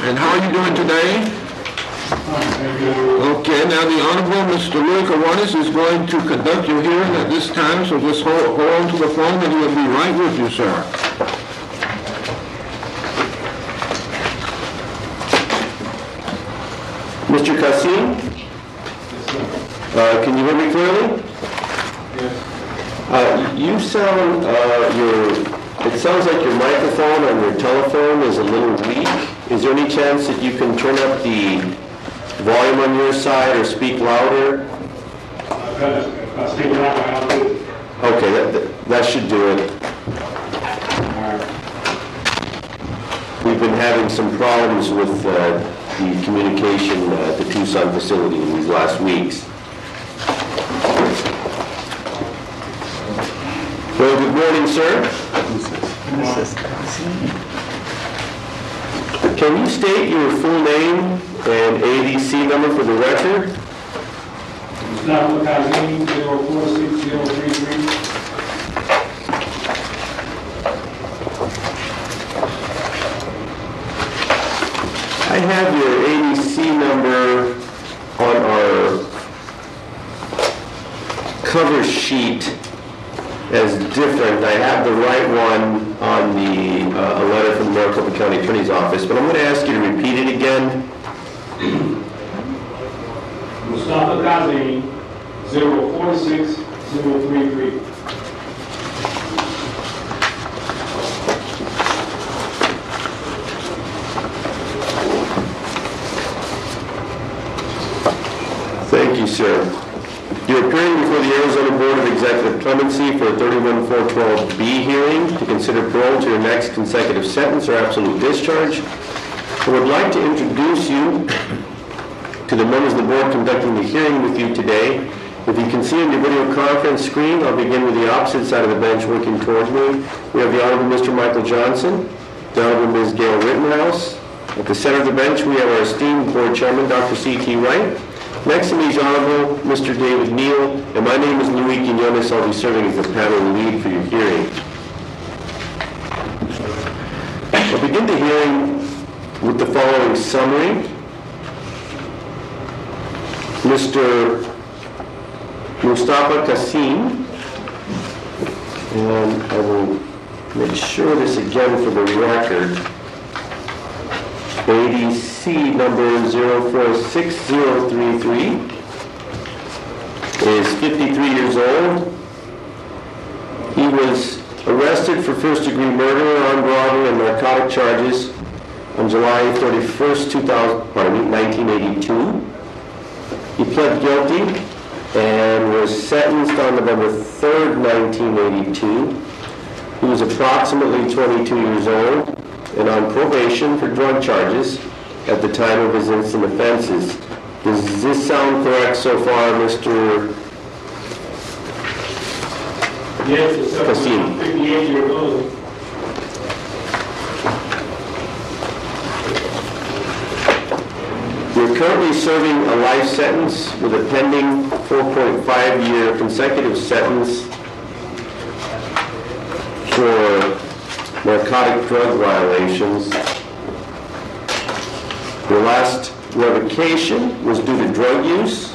And how are you doing today? Okay, now the Honorable Mr. Louis Cawanes is going to conduct your hearing at this time, so just hold on to the phone and he will be right with you, sir. Mr. Kassim? Can you hear me clearly? Yes. You sound, it sounds like your microphone on your telephone is a little weak. Is there any chance that you can turn up the volume on your side or speak louder? Okay, that should do it. We've been having some problems with the communication at the Tucson facility in these last weeks. Well, good morning, sir. Can you state your full name and ADC number for the record? Mustafa Kazim, 046033. I have your ADC number on our cover sheet as different. I have the right one on a letter from the Maricopa County Attorney's Office, but I'm going to ask you to repeat it again. Mustafa Kazim, 046033. Thank you, sir. You're appearing before the Arizona Board of Executive Clemency for a 31412B hearing to consider parole to your next consecutive sentence or absolute discharge. I would like to introduce you to the members of the board conducting the hearing with you today. If you can see on your video conference screen, I'll begin with the opposite side of the bench working towards me. We have the Honorable Mr. Michael Johnson, the Honorable Ms. Gail Rittenhouse. At the center of the bench, we have our esteemed board chairman, Dr. C.T. Wright. Next to me is Honorable Mr. David Neal, and my name is Louis Quinones. I'll be serving as the panel lead for your hearing. I'll begin the hearing with the following summary. Mr. Mustafa Kassim, and I will make sure this again for the record. ADC number 046033 is 53 years old. He was arrested for first-degree murder, armed robbery, and narcotic charges on July 31st, 1982. He pled guilty and was sentenced on November 3rd, 1982. He was approximately 22 years old and on probation for drug charges at the time of his instant offenses. Does this sound correct so far, Mr. Yes, it's 58 years old. You're currently serving a life sentence with a pending 4.5-year consecutive sentence for narcotic drug violations. Your last revocation was due to drug use.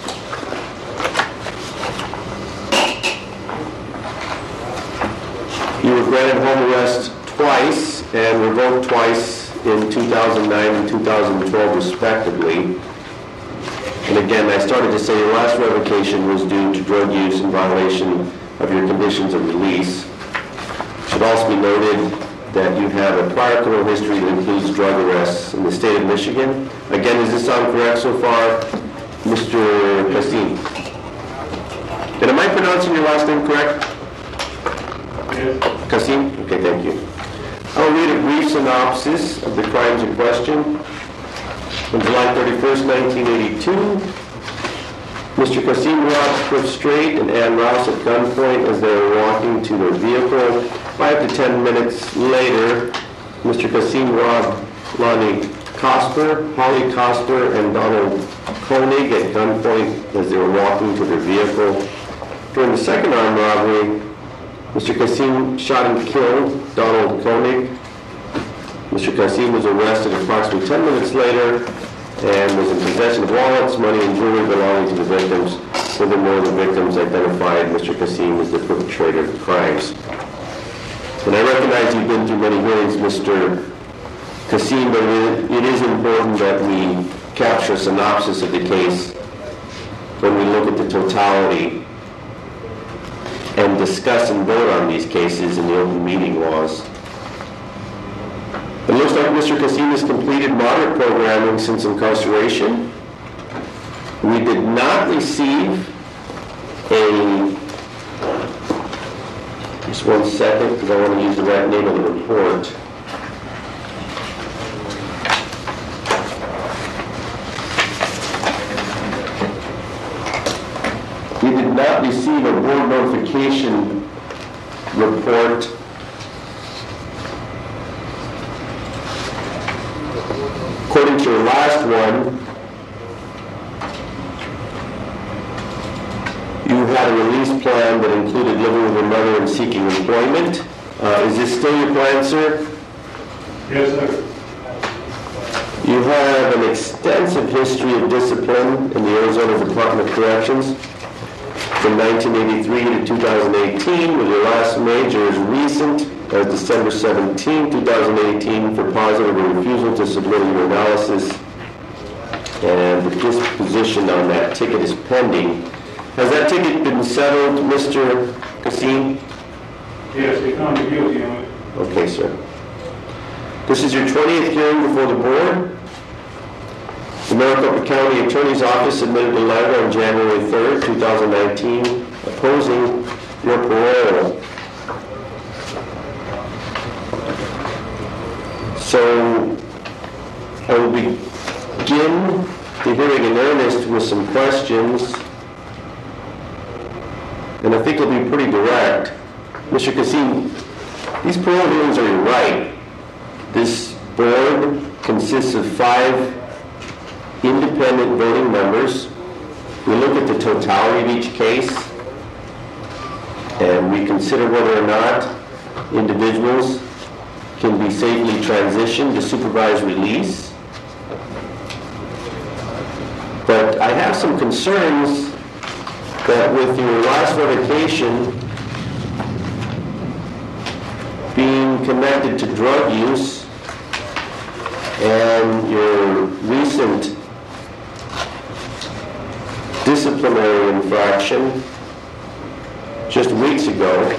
You were granted home arrest twice and revoked twice in 2009 and 2012 respectively. And again, I started to say your last revocation was due to drug use in violation of your conditions of release. It should also be noted that you have a prior criminal history that includes drug arrests in the state of Michigan. Again, does this sound correct so far, Mr. Kassim? And am I pronouncing your last name correct? Yes. Kassim? Okay, thank you. I'll read a brief synopsis of the crimes in question. On July 31st, 1982, Mr. Kassim robbed Cliff Strait and Ann Rouse at gunpoint as they were walking to their vehicle. 5 to 10 minutes later, Mr. Kassim robbed Lonnie Cosper, Holly Cosper, and Donald Koenig at gunpoint as they were walking to their vehicle. During the second armed robbery, Mr. Kassim shot and killed Donald Koenig. Mr. Kasim was arrested approximately 10 minutes later and was in possession of wallets, money, and jewelry belonging to the victims. Furthermore, the victims identified Mr. Kasim as the perpetrator of the crimes. And I recognize you've been through many hearings, Mr. Kasim, but it is important that we capture a synopsis of the case when we look at the totality and discuss and vote on these cases in the open meeting laws. It looks like Mr. Kasim has completed moderate programming since incarceration. We did not receive just 1 second, because I want to use the right name of the report. We did not receive a board notification report according to your last one. You had a release plan that included living with your mother and seeking employment. Is this still your plan, sir? Yes, sir. You have an extensive history of discipline in the Arizona Department of Corrections from 1983 to 2018, with your last major as recent as December 17, 2018, for positive or refusal to submit your analysis, and the disposition on that ticket is pending. Has that ticket been settled, Mr. Kasim? Yes, they found me guilty on it. Okay, sir. This is your 20th hearing before the board. The Maricopa County Attorney's Office submitted a letter on January 3rd, 2019, opposing your parole. So, I will begin the hearing in earnest with some questions, and I think it'll be pretty direct. Mr. Kasim, these parole hearings are your right. This board consists of 5 independent voting members. We look at the totality of each case, and we consider whether or not individuals can be safely transitioned to supervised release. But I have some concerns that with your last revocation being connected to drug use and your recent disciplinary infraction just weeks ago,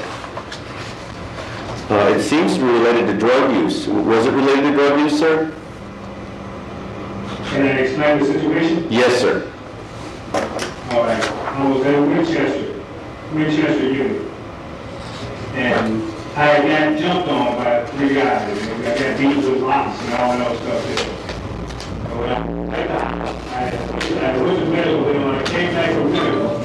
it seems to be related to drug use. Was it related to drug use, sir? Can I explain the situation? Yes, sir. All right. I was at Winchester unit, and I got jumped on by 3 guys. I got beat with rocks and all that stuff there. So when I went to medical, and when I came back from medical,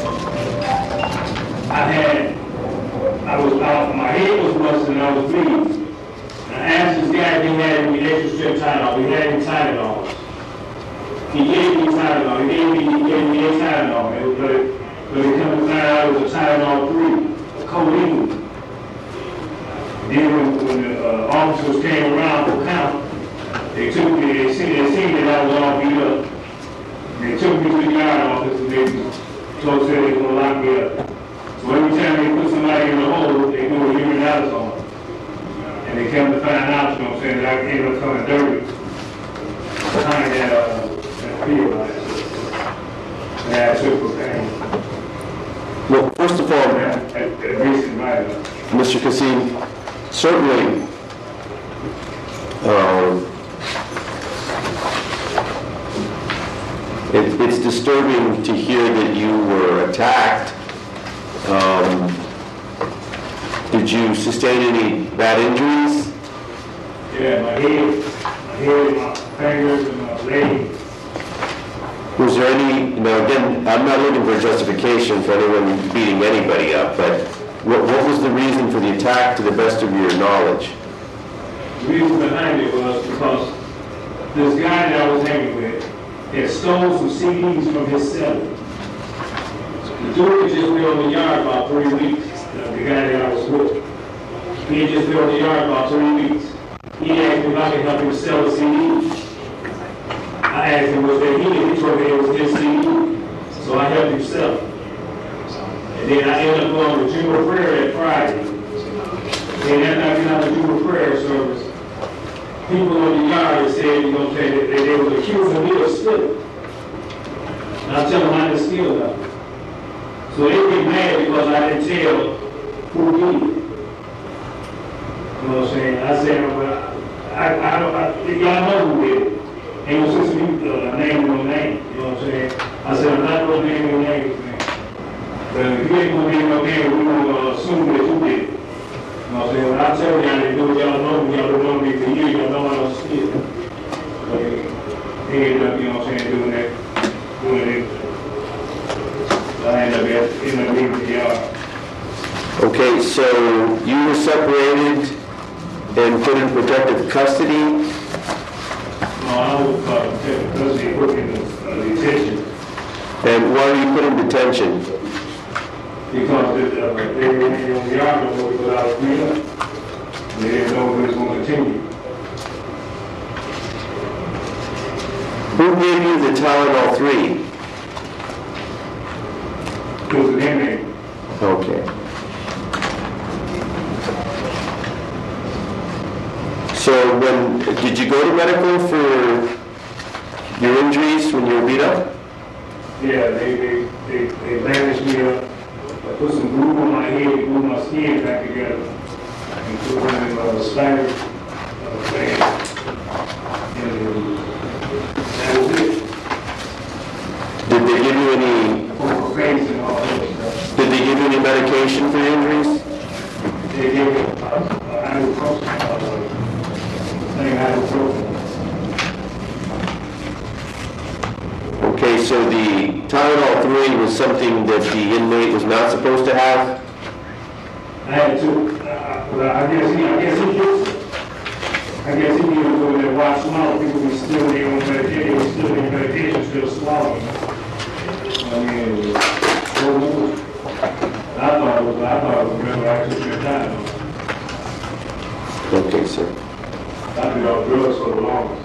my head was busted and I was bleeding. And I asked this guy if he had any extra strip Tylenol. He had any Tylenol. He gave me Tylenol. He gave me a Tylenol. But it come to find out it was a Tylenol 3, a codeine. Then when the officers came around for count, they seen that I was all beat up. They took me to the guard office and they said they were going to lock me up. So every time they put somebody in the hole, they do a urinalysis on them. And they come to find out, you know what I'm saying, that I ended up coming dirty behind that field. And I took cocaine. Well, first of all, At recent matter. Mr. Kasim, certainly it's disturbing to hear that you were attacked. Did you sustain any bad injuries? Yeah, my head, my fingers, and my leg. Was there any, again, I'm not looking for a justification for anyone beating anybody up, but what was the reason for the attack to the best of your knowledge? The reason behind it was because this guy that I was hanging with had stole some CDs from his cell. The dude had just been on the yard about 3 weeks, the guy that I was with. He had just been on the yard about 3 weeks. He asked me if I could help him sell a CD. I asked him was that he told me it was his CD. So I helped him sell it. And then I ended up going to Junior Prayer that Friday. And after I got out of Junior Prayer service, people in the yard said, you know, they were accusing me of stealing. And I tell them I didn't steal nothing. So they get mad because I didn't tell who did it. You know what I'm saying? I said, well, y'all know who did it. Ain't no sense of you name your name. You know what I'm saying? I said, I'm not going to name your name, man. But if you ain't going to name your name, we're going to assume that you did it. You know what I'm saying? When I tell y'all they do it, y'all know me, y'all don't know me for years, y'all know I don't steal. But they ended up, you know what I'm saying, doing it. I ended up leaving the yard. Okay, so you were separated and put in protective custody? No, I was protective custody, put in detention. And why were you put in detention? Because they were in the yard without freedom. They didn't know if it was going to continue. Who gave you the Tylenol 3? It was an inmate. Okay. So did you go to medical for your injuries when you were beat up? Yeah, they bandaged me up, put some glue on my head, glue my skin back together, and put them in a spider band. And that was it. Did they give you any? Face and all that stuff. Did they give you any medication for your injuries? They gave me ibuprofen. Okay, so the Tylenol 3 was something that the inmate was not supposed to have? I had to. I guess he gets it. I guess he needed to go there and watch small people be still their own medication, still their medication, still swallowing. I mean, I thought it was real actually good time. Okay, sir. I've been on drugs for the longest.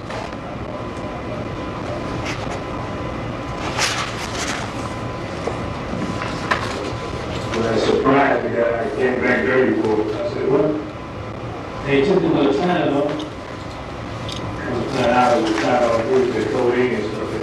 When I surprised me that I came back dirty for it, I said, what? They took another time, though. I was tired of the codeine and stuff.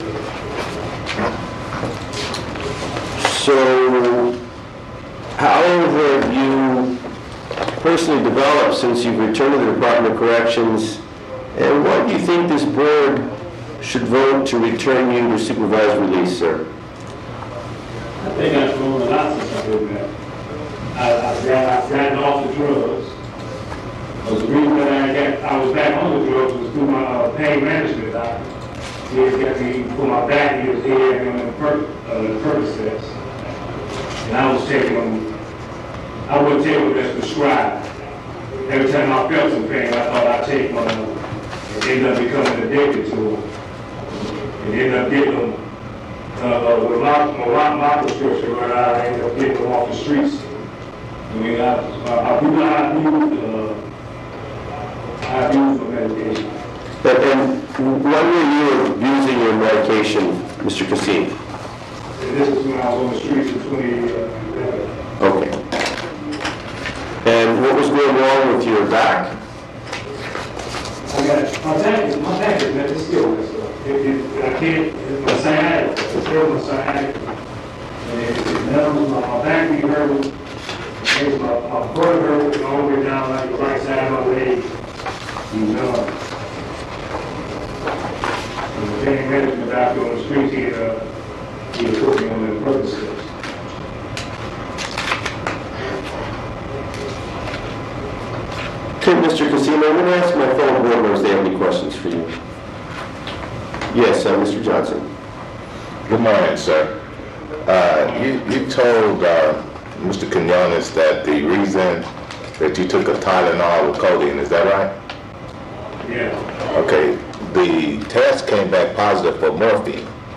So, how have you personally developed since you've returned to the Department of Corrections, and why do you think this board should vote to return you to supervised release, sir? I think I've grown a lot since I've been there. I've gotten off the drugs. The reason that I was back on the drugs was through my pain management doctor. He had got me for my back, he had me on the Percocets. And I was taking them, I wouldn't take them as prescribed. Every time I felt some pain, I thought I'd take one of them. And ended up becoming addicted to them. And ended up getting them with my prescription, but I ended up getting them off the streets. I mean, I've used the medication. And when were you using your medication, Mr. Kassim? This is when I was on the streets in 2011. Okay. And what was going wrong with your back? My back is it's still messed up. I can't, it's my sciatic, it's still my sciatic. And my back be hurting, my butt hurt all the way down like the right side of my leg. And the pain management doctor on the streets, he had put me on the Percocets. Okay, Mr. Kassim, I'm going to ask my fellow board members if they have any questions for you. Yes, Mr. Johnson. Good morning, sir. You told Mr. Quinones that the reason that you took a Tylenol was codeine, is that right? Yeah. Okay, the test came back positive for morphine.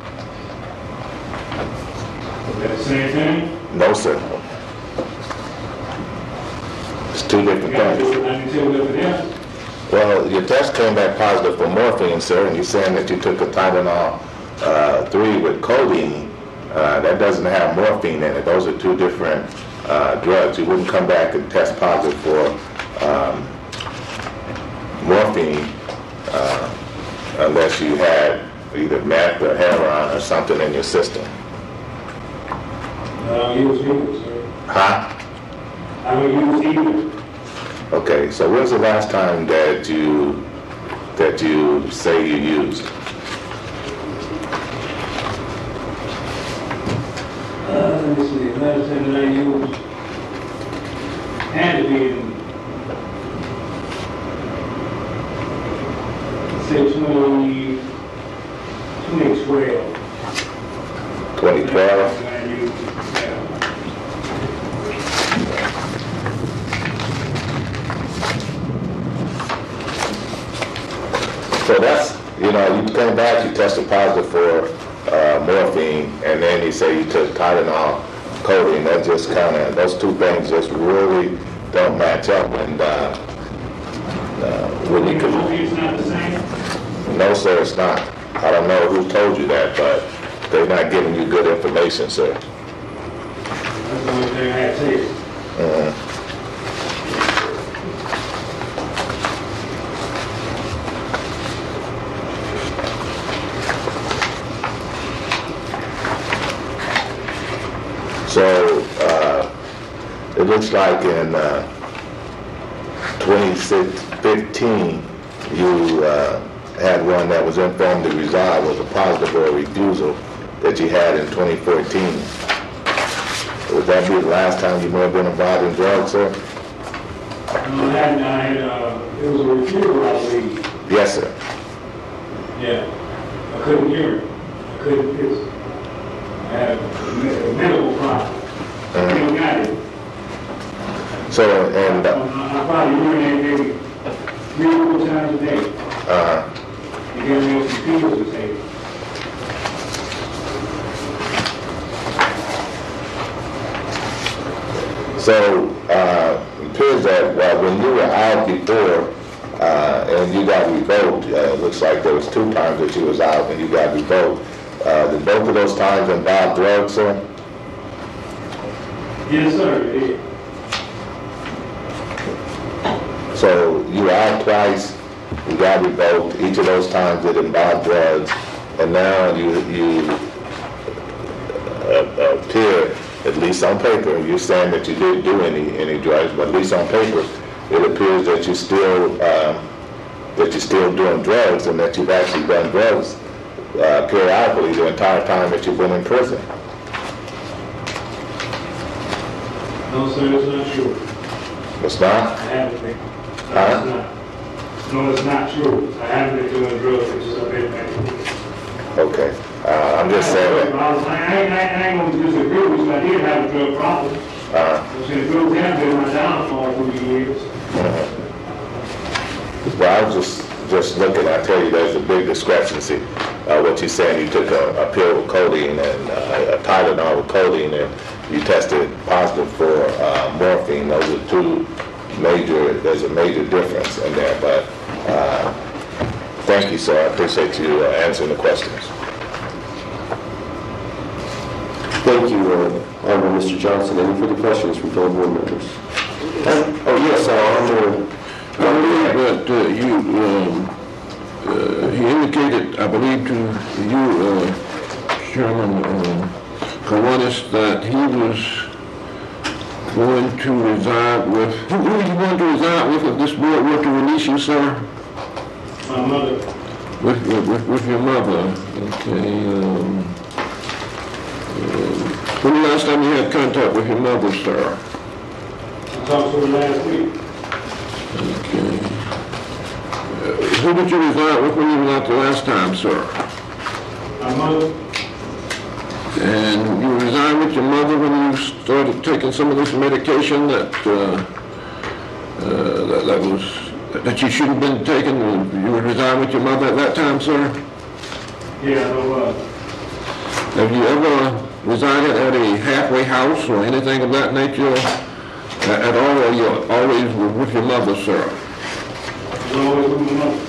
Is that the same thing? No, sir. It's two different You got to things. do it 92 different else. Well, your test came back positive for morphine, sir, and you're saying that you took a Tylenol 3 with codeine. That doesn't have morphine in it. Those are two different drugs. You wouldn't come back and test positive for morphine unless you had either meth or heroin or something in your system. I don't use either, sir. Huh? I don't use either. Okay, so when's the last time that you say you used? Let me see, last time that I used had to be in, say, 2012. 2012? When I used it, yeah. So that's, you came back, you tested positive for morphine, and then you say you took Tylenol, codeine. That just kind of, those two things just really don't match up. And when you could, It's not the same? no, sir, it's not. I don't know who told you that, but they're not giving you good information, sir. That's the only thing I had to say. So it looks like in 2015, you had one that was informed to resolve was a positive or a refusal that you had in 2014. Would that be the last time you may have been involved in drugs, sir? It was a refusal, I believe. Yes, sir. Yeah. I couldn't hear it. I couldn't piss. I had a medical problem. I got it. So, and I probably urinate maybe 3 or 4 times a day. You get me some pills to take. so it appears that when you were out before and you got revoked, it looks like there was 2 times that you was out and you got revoked. Did both of those times involve drugs, sir? Yes, sir. It is. So you were out twice, you got revoked, each of those times did involve drugs, and now you appear, at least on paper, you're saying that you didn't do any drugs, but at least on paper, it appears that you're still doing drugs and that you've actually done drugs periodically the entire time that you've been in prison. No, sir, it's not true. It's not? I haven't been. No, Huh? it's not. No, it's not true. I haven't been doing drugs. It's just I've been back. Okay. I'm just saying that. I ain't going to disagree with you. I did have a drug problem. I'm saying drugs have been my downfall through the years. Well, I was just looking, I tell you, there's a big discrepancy. What you're saying, you took a pill with codeine and a Tylenol with codeine, and you tested positive for morphine. Those are there's a major difference in there, but thank you, sir. I appreciate you answering the questions. Thank you, Honorable Mr. Johnson. Any further questions from fellow board members? Oh, yes, Honorable. I believe that he indicated, I believe to you, Chairman Kiwanis, that he was going to reside with, who are you going to reside with if this board were to release you, sir? My mother. With your mother, okay. When the last time you had contact with your mother, sir? I talked to her last week. Okay. Who did you reside with when you were out the last time, sir? My mother. And you resigned with your mother when you started taking some of this medication that you shouldn't have been taking. You were residing with your mother at that time, sir? Yeah, I was. Have you ever resided at a halfway house or anything of that nature at all, or you're always with your mother, sir? We'll always move them up.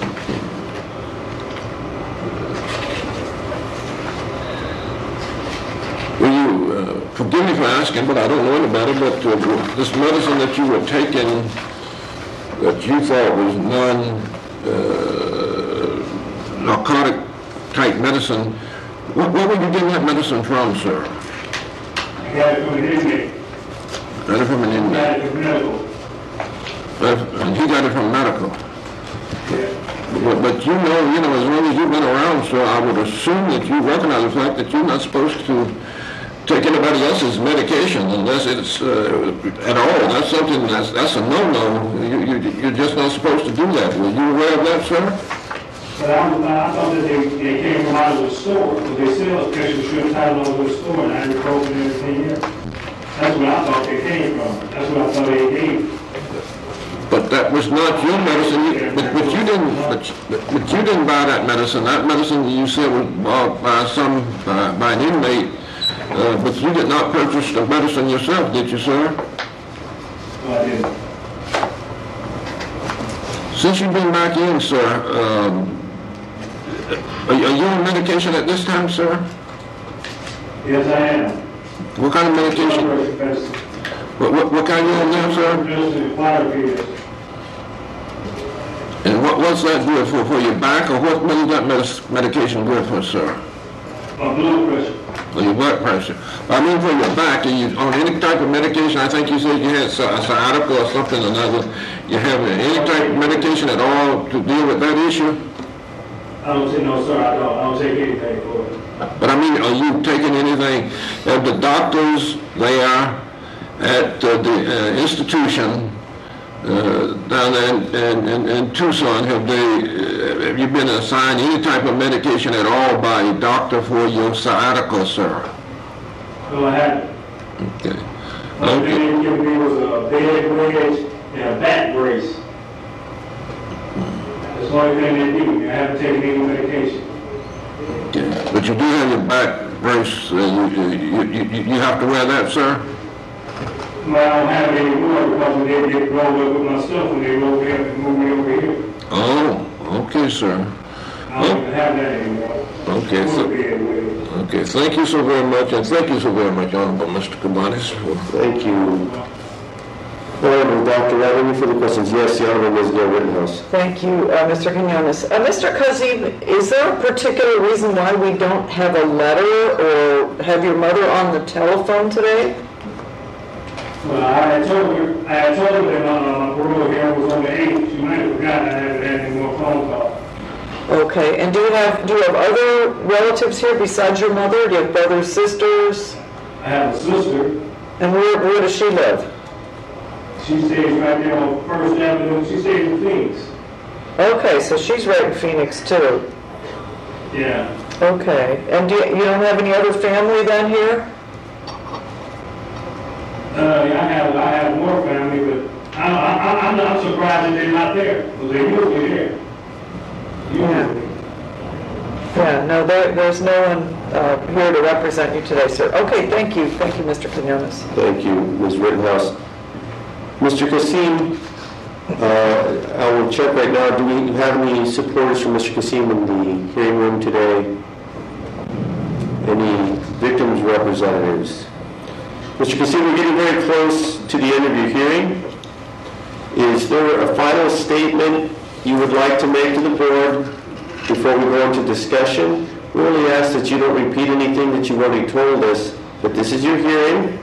Will you, forgive me for asking, but I don't know any better, but this medicine that you were taking, that you thought was non-narcotic type medicine, where were you getting that medicine from, sir? I got it from an inmate. Got it from an I inmate. got it from medical. And he got it from medical. Yeah. But you know, as long as you've been around, sir, I would assume that you recognize the fact that you're not supposed to take anybody else's medication unless it's at all. That's something that's a no-no. You're just not supposed to do that. Were you aware of that, sir? But I thought that they came from out of the store, because they sell special strip Tylenol to the store, and ibuprofen and everything here. That's where I thought they came from. That's what I thought they gave. But that was not your medicine. But you didn't buy that medicine. That medicine you said was bought by an inmate. But you did not purchase the medicine yourself, did you, sir? No, I didn't. Since you've been back in, sir, are you on medication at this time, sir? Yes, I am. What kind of medication? What kind you on now, sir? And what's that good for your back, or what is that medication good for, sir? My blood pressure. For your blood pressure. I mean, for your back, are you on any type of medication? I think you said you had sciatica or something or another. You have any type of medication at all to deal with that issue? I don't take no, sir. I don't take anything for it. But I mean, are you taking anything? Have the doctors there at the institution down there in Tucson, have you been assigned any type of medication at all by a doctor for your sciatica, sir? No, I haven't. Okay. All they didn't give me was a bed wedge and a back brace. That's the only thing they give me. I haven't taken any medication. Okay. But you do have your back brace. You have to wear that, sir? Well, I don't have it anymore because when they get rolled up with my stuff when they roll me up and move me over here. Oh, okay, sir. I don't even have that anymore. Okay, okay. Thank you so very much, and thank you so very much, Honorable Mr. Cabanis. Thank you. Honorable Dr. Webb, any further questions? Yes, the Honorable Ms. Gail Rittenhouse. Thank you, Mr. Quinones. Mr. Kazim, is there a particular reason why we don't have a letter or have your mother on the telephone today? Well, I had told her that my parole hearing was on the 8th. She might have forgotten I haven't had any more phone calls. Okay, and do you have other relatives here besides your mother? Do you have brothers, sisters? I have a sister. And where does she live? She stays right there on First Avenue. She stays in Phoenix. Okay, so she's right in Phoenix too. Yeah. Okay, and you don't have any other family then here? Yeah, I have more family, but I'm not surprised that they're not there, because they usually there. Usually. Yeah, no, there's no one here to represent you today, sir. Okay, thank you, Mr. Quinones. Thank you, Ms. Rittenhouse. Mr. Kasim, I will check right now. Do we have any supporters from Mr. Kasim in the hearing room today? Any victims' representatives? Mr. Kasim, we're getting very close to the end of your hearing. Is there a final statement you would like to make to the board before we go into discussion? We only ask that you don't repeat anything that you've already told us, but this is your hearing.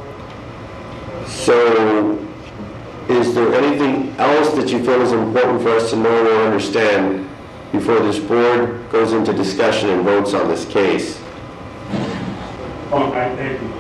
So, is there anything else that you feel is important for us to know or understand before this board goes into discussion and votes on this case? Okay, thank you.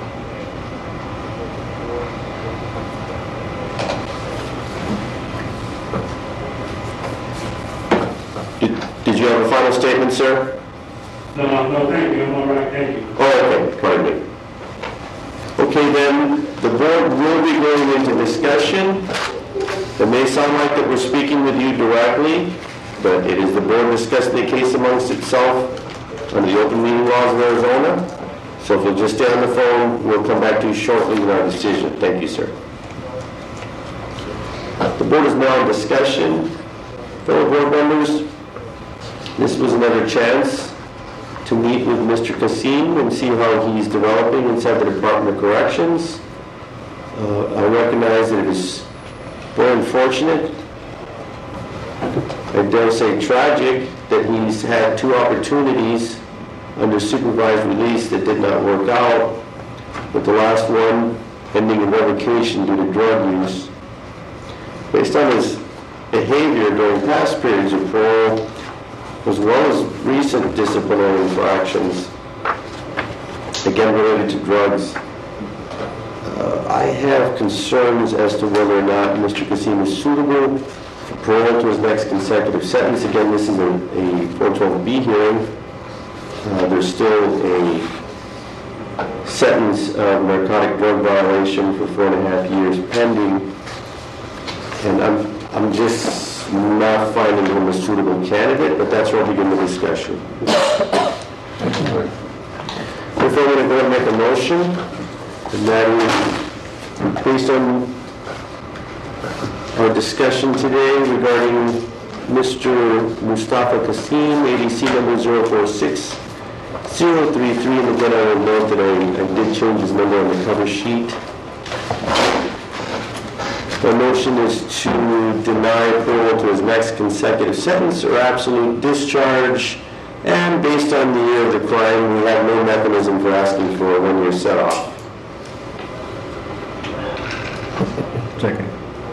Did you have a final statement, sir? No, thank you. I'm all right, thank you. Oh, okay, pardon me. Okay, then, the board will be going into discussion. It may sound like that we're speaking with you directly, but it is the board discussing the case amongst itself under the open meeting laws of Arizona. So if you'll just stay on the phone, we'll come back to you shortly with our decision. Thank you, sir. The board is now in discussion. Fellow board members, this was another chance to meet with Mr. Kasim and see how he's developing inside the Department of Corrections. I recognize that it is very unfortunate, I dare say tragic, that he's had 2 opportunities under supervised release that did not work out, with the last one ending in revocation due to drug use. Based on his behavior during past periods of parole, as well as recent disciplinary infractions, again related to drugs, I have concerns as to whether or not Mr. Kasim is suitable for parole to his next consecutive sentence. Again, this is a 412B hearing. There's still a sentence of narcotic drug violation for 4.5 years pending, and I'm just not finding him a suitable candidate, but that's where I'll begin the discussion. If I'm going to go and make a motion, and that is based on our discussion today regarding Mr. Mustafa Kasim, ADC number 046033, and again I will note that I did change his number on the cover sheet. My motion is to deny parole to his next consecutive sentence or absolute discharge, and based on the year of the crime, we have no mechanism for asking for a 1-year set-off. Second.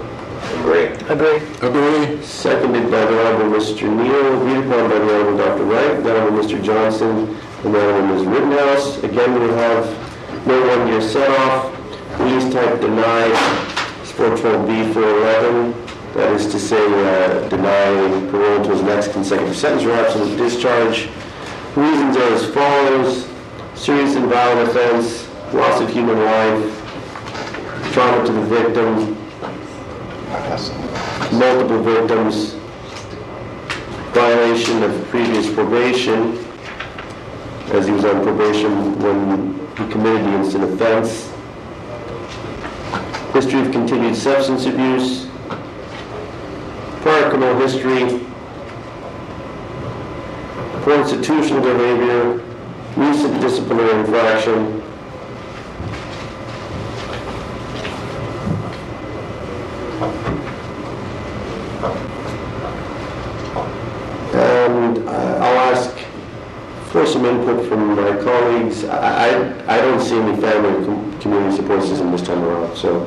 Agree. Seconded by the Honorable Mr. Neal, agreed upon by the Honorable Dr. Wright, the Honorable Mr. Johnson, and the Honorable Ms. Rittenhouse. Again, we have no 1-year set-off. Release type denied. 412B 411. That is to say, deny parole to his next consecutive sentence or absolute discharge. Reasons are as follows: serious and violent offense, loss of human life, trauma to the victim, multiple victims, violation of previous probation, as he was on probation when he committed the instant offense, history of continued substance abuse, prior criminal history, poor institutional behavior, recent disciplinary infraction, and I'll ask for some input from my colleagues. I don't see any family or community support system this time around, so.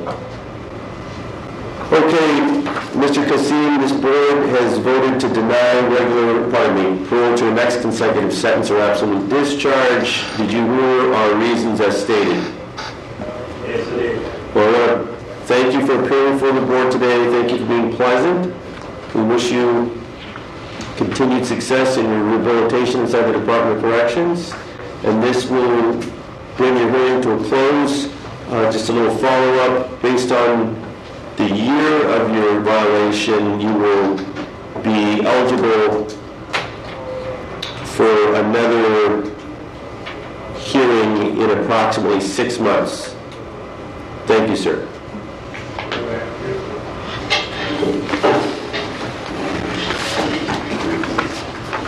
Okay, Mr. Kasim, this board has voted to deny parole to a next consecutive sentence or absolute discharge. Did you hear our reasons as stated? Yes, I did. Well, thank you for appearing for the board today. Thank you for being pleasant. We wish you continued success in your rehabilitation inside the Department of Corrections. And this will bring your hearing to a close. Just a little follow-up. Based on the year of your violation, you will be eligible for another hearing in approximately 6 months. Thank you, sir.